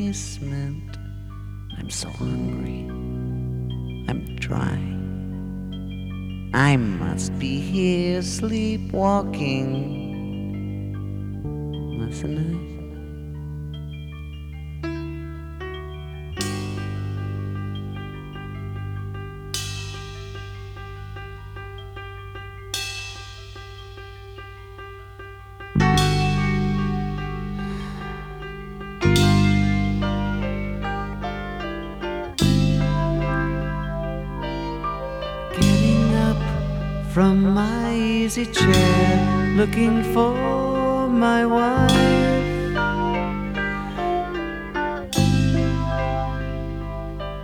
basement. I'm so hungry. I'm dry. I must be here sleepwalking, mustn't I? Getting up from my easy chair, looking for my wife.